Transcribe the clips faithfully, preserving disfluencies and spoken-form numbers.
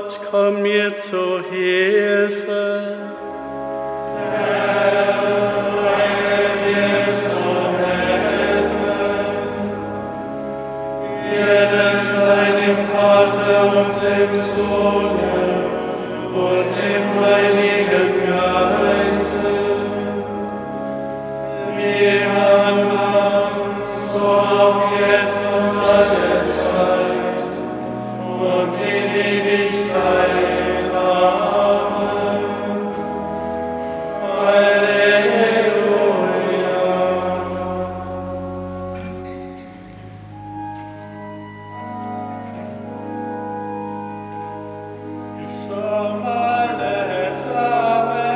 Gott, komm mir zu Hilfe. Und dem Sohne und dem Heiligen Geiste, wie im Anfang, so auch jetzt und alle Zeit und in Ewigkeit. Amen. Halleluja. From alles Amen.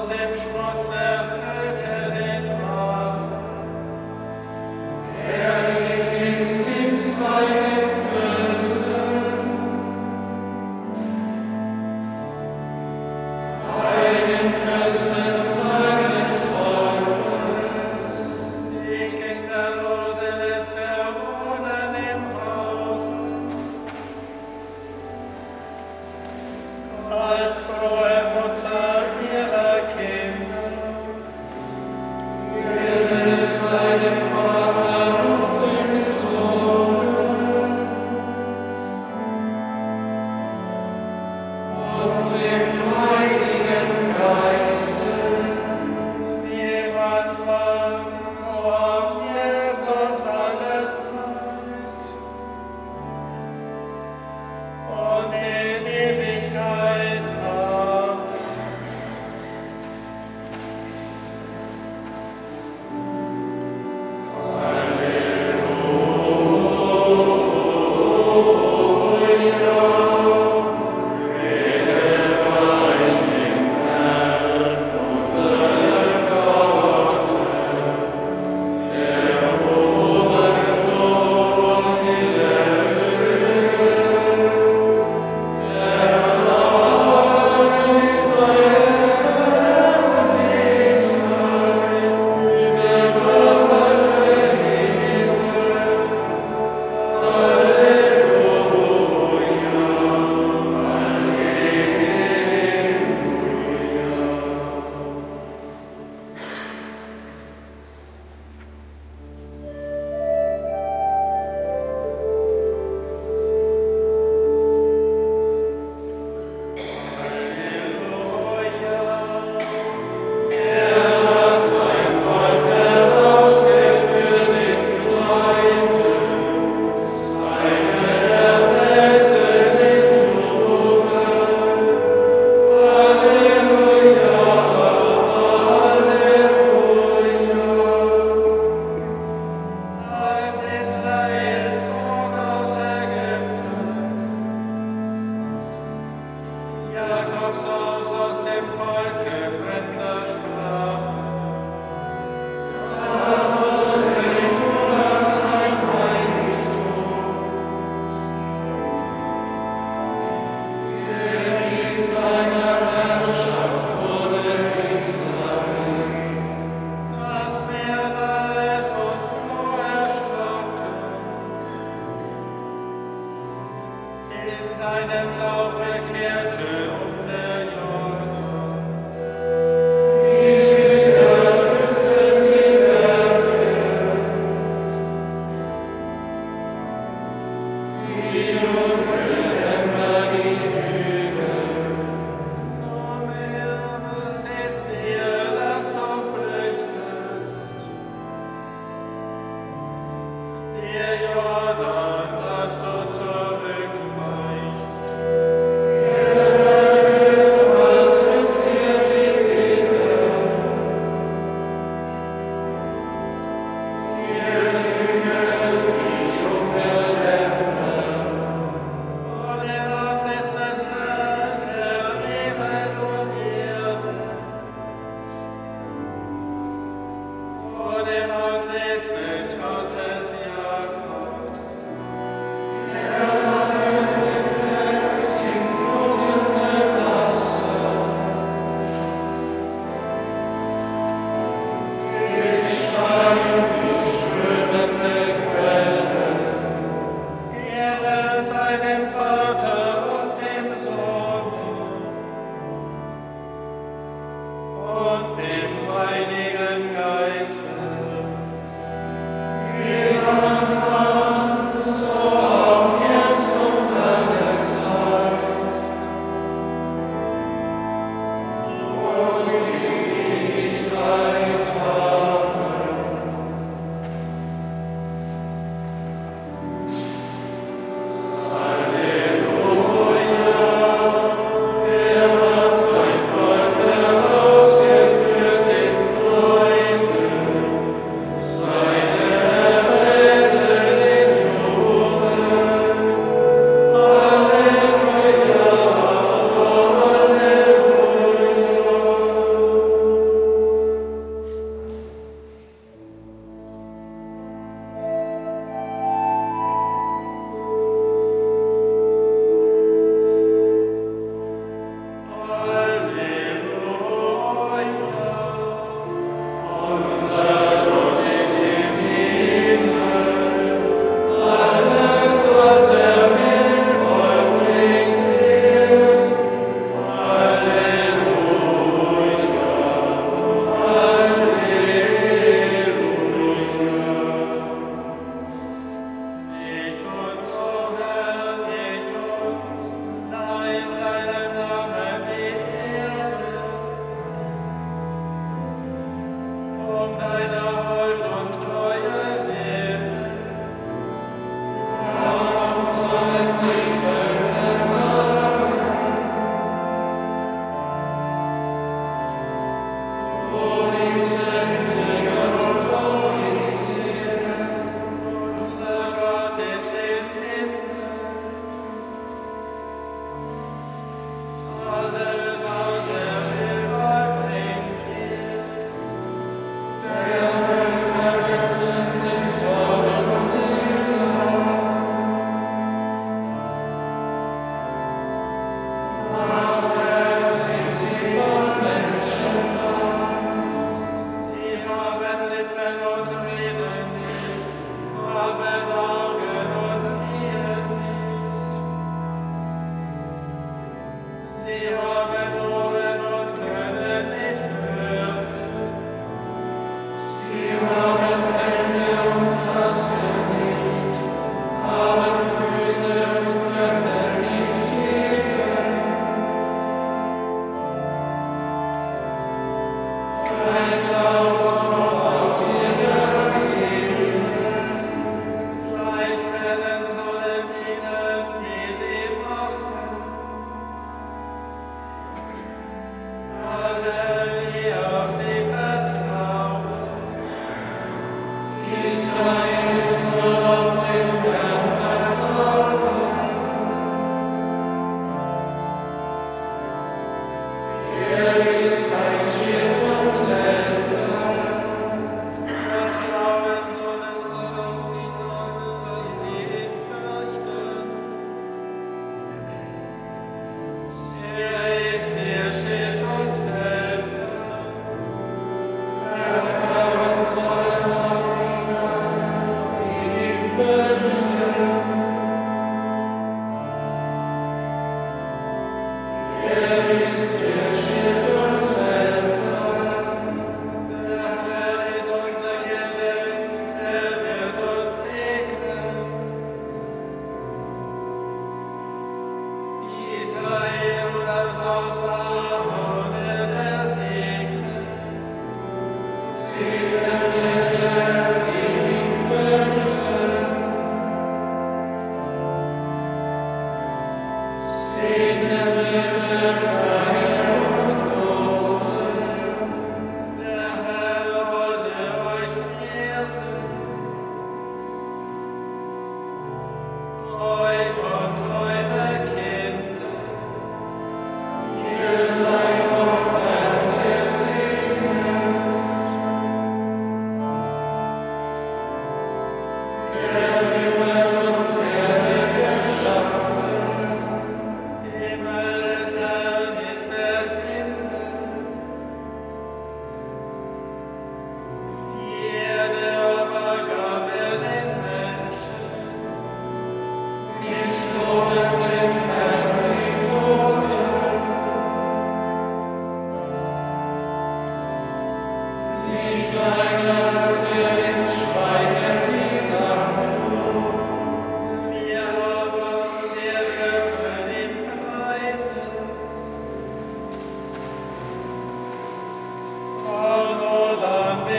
Für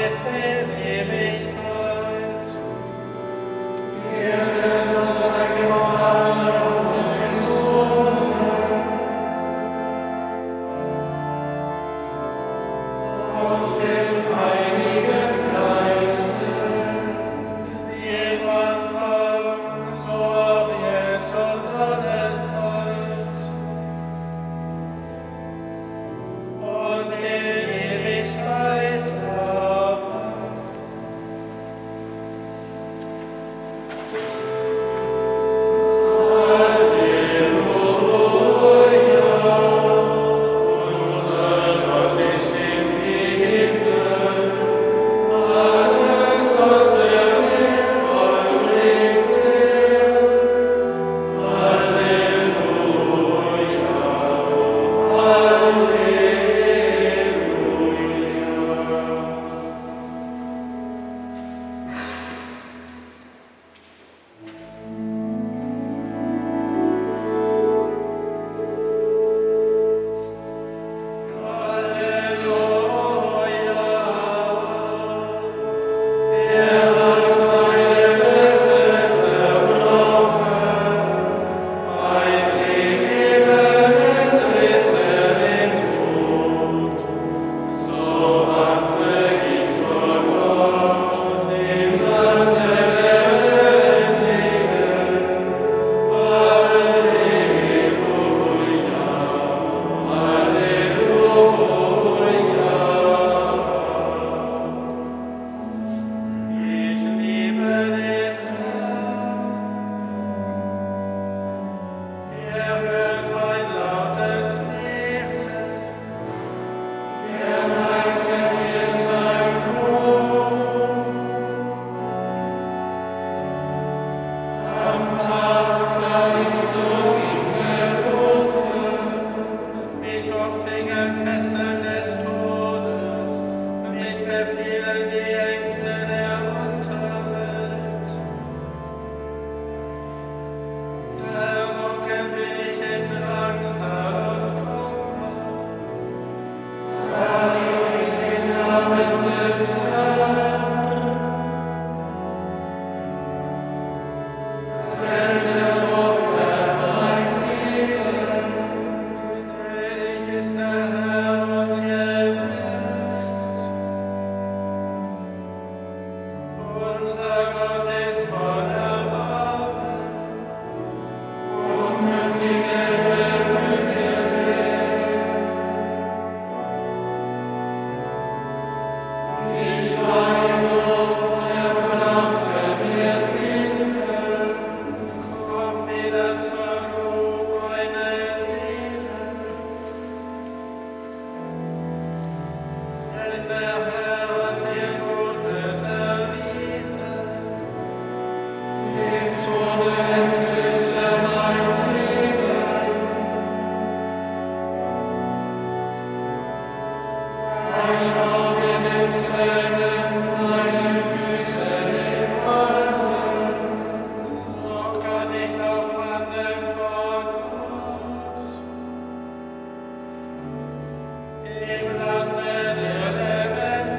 Im Lande der Lebenden.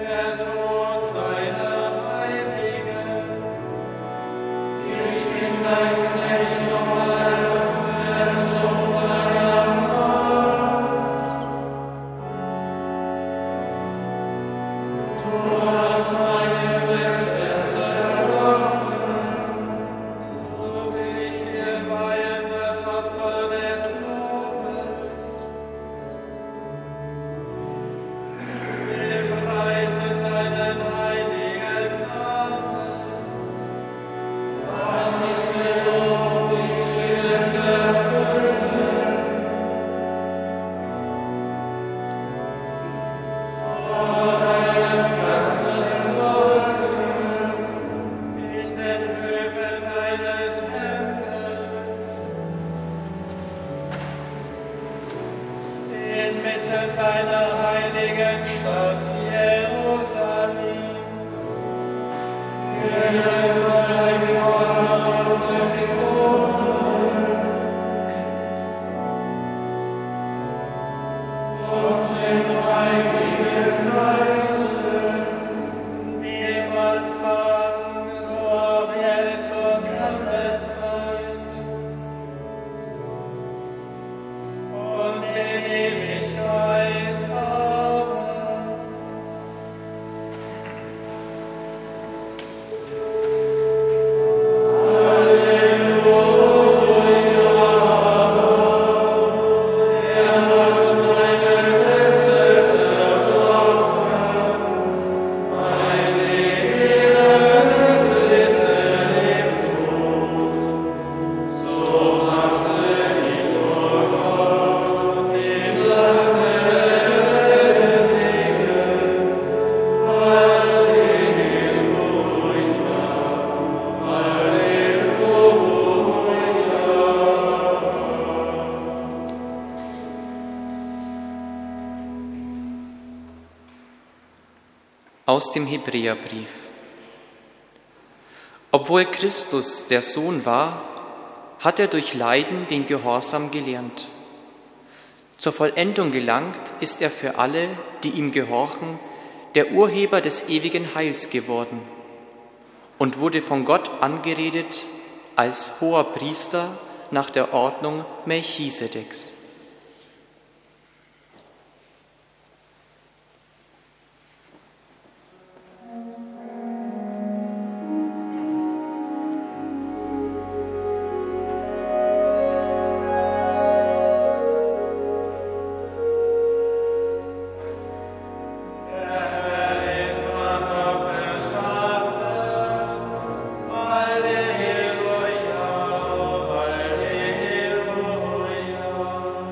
Aus dem Hebräerbrief. Obwohl Christus der Sohn war, hat er durch Leiden den Gehorsam gelernt. Zur Vollendung gelangt ist er für alle, die ihm gehorchen, der Urheber des ewigen Heils geworden und wurde von Gott angeredet als hoher Priester nach der Ordnung Melchisedeks. Halleluja, Halleluja.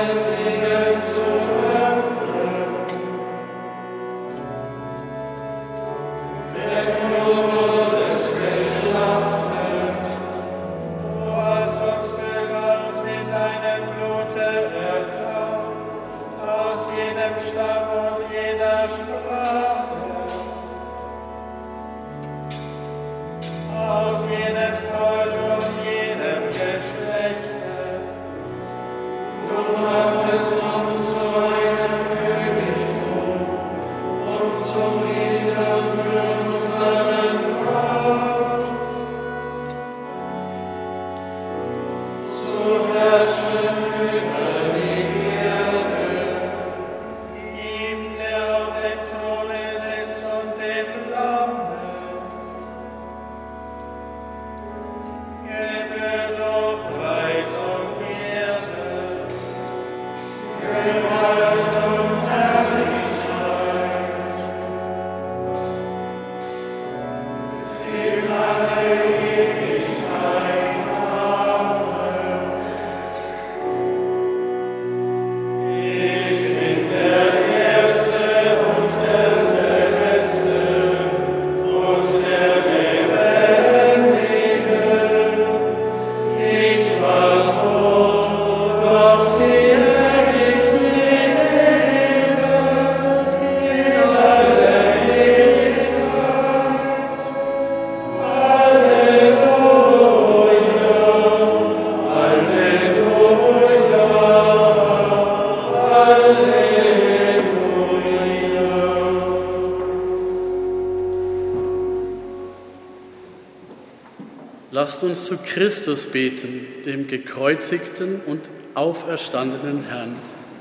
Lasst uns zu Christus beten, dem gekreuzigten und auferstandenen Herrn.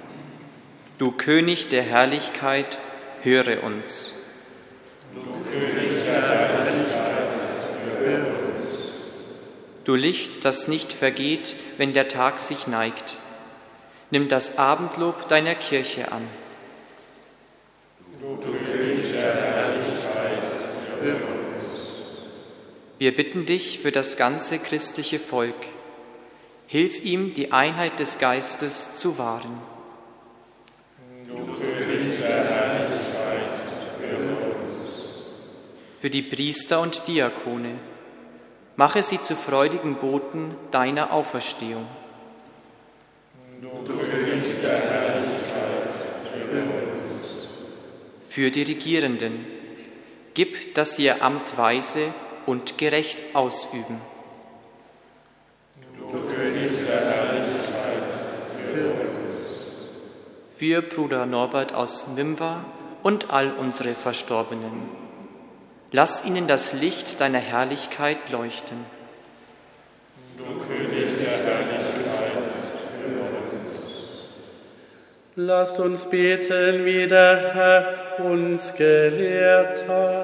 Du König der Herrlichkeit, höre uns. Du König der Herrlichkeit, höre uns. Du Licht, das nicht vergeht, wenn der Tag sich neigt, nimm das Abendlob deiner Kirche an. Du König der Herrlichkeit, höre uns. Wir bitten dich für das ganze christliche Volk. Hilf ihm, die Einheit des Geistes zu wahren. Du König der Herrlichkeit, höre uns. Für die Priester und Diakone, mache sie zu freudigen Boten deiner Auferstehung. Du König der Herrlichkeit, höre uns. Für die Regierenden, gib, dass sie ihr Amt weise und gerecht ausüben. Du König der Herrlichkeit, höre uns. Für Bruder Norbert aus Mimwa und all unsere Verstorbenen, lass ihnen das Licht deiner Herrlichkeit leuchten. Du König der Herrlichkeit, höre uns. Lasst uns beten, wie der Herr uns gelehrt hat.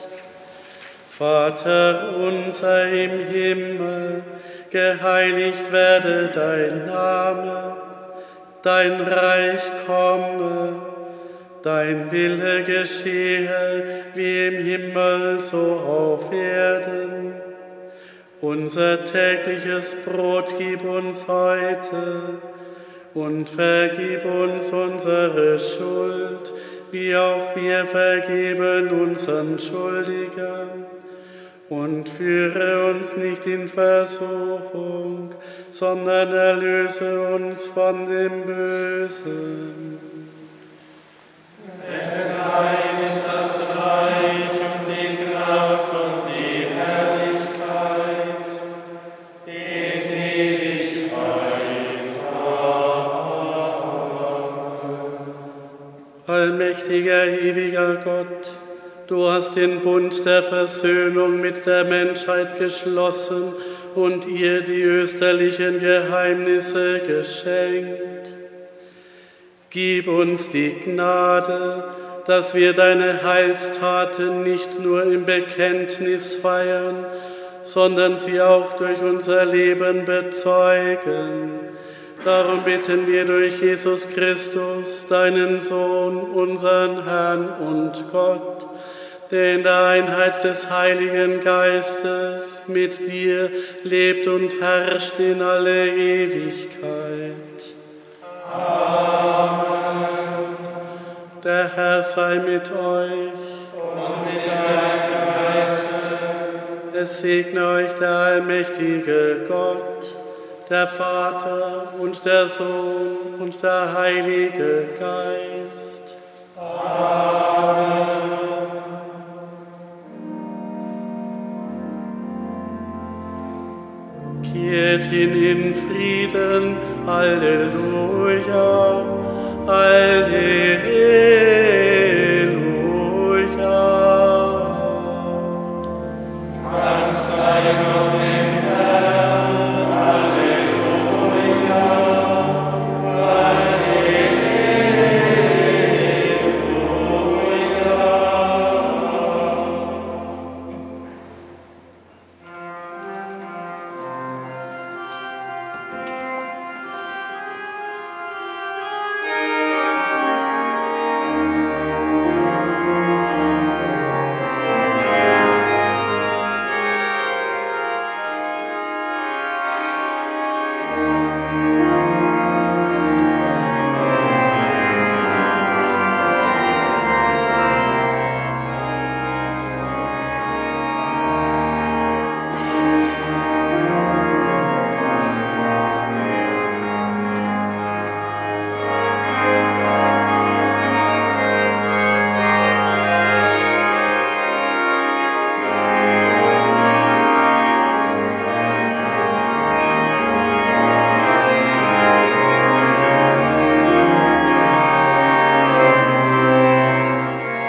Vater unser im Himmel, geheiligt werde dein Name, dein Reich komme, dein Wille geschehe, wie im Himmel so auf Erden. Unser tägliches Brot gib uns heute und vergib uns unsere Schuld, wie auch wir vergeben unseren Schuldigern. Und führe uns nicht in Versuchung, sondern erlöse uns von dem Bösen. Denn dein ist das Reich und die Kraft und die Herrlichkeit in Ewigkeit. Amen. Allmächtiger, ewiger Gott, du hast den Bund der Versöhnung mit der Menschheit geschlossen und ihr die österlichen Geheimnisse geschenkt. Gib uns die Gnade, dass wir deine Heilstaten nicht nur im Bekenntnis feiern, sondern sie auch durch unser Leben bezeugen. Darum bitten wir durch Jesus Christus, deinen Sohn, unseren Herrn und Gott, der in der Einheit des Heiligen Geistes mit dir lebt und herrscht in alle Ewigkeit. Amen. sei mit euch. Und mit deinem Geiste. Es segne euch der allmächtige Gott, der Vater und der Sohn und der Heilige Geist. Amen. Geht hin in Frieden. Halleluja.